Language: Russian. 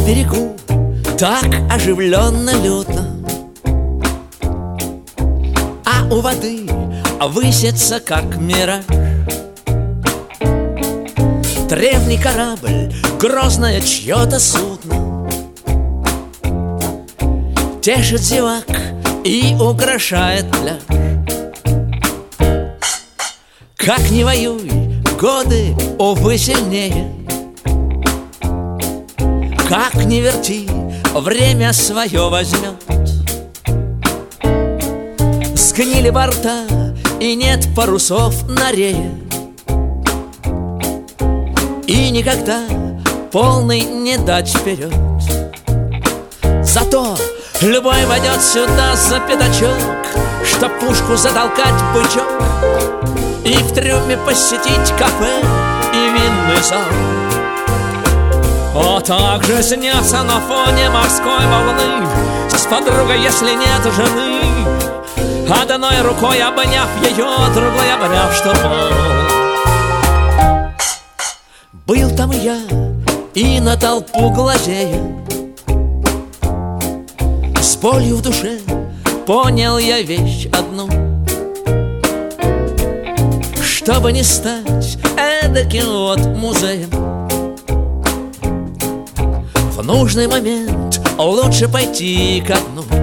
берегу так оживленно, людно, а у воды высится, как мираж, древний корабль, грозное чье-то судно, тешит зевак и украшает пляж. Как ни воюй, годы, увы, сильнее. Как ни верти, время свое возьмет. Сгнили борта, и нет парусов на рее, и никогда полный не дать вперед. Зато любой войдет сюда за пятачок, чтоб пушку затолкать в бычок и в трюме посетить кафе и винный зал. О, так же снятся на фоне морской волны с подругой, если нет жены, одной рукой обняв ее, другой обняв штурвал. Был там и я, и на толпу глазея, с болью в душе понял я вещь одну: чтобы не стать эдаким вот музеем, в нужный момент лучше пойти ко дну.